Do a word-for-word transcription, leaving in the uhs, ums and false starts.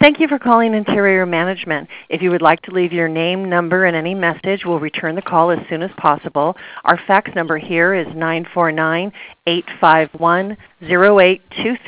Thank you for calling Interior Management. If you would like to leave your name, number, and any message, we'll return the call as soon as possible. Our fax number here is nine four nine, eight five one, zero eight two three.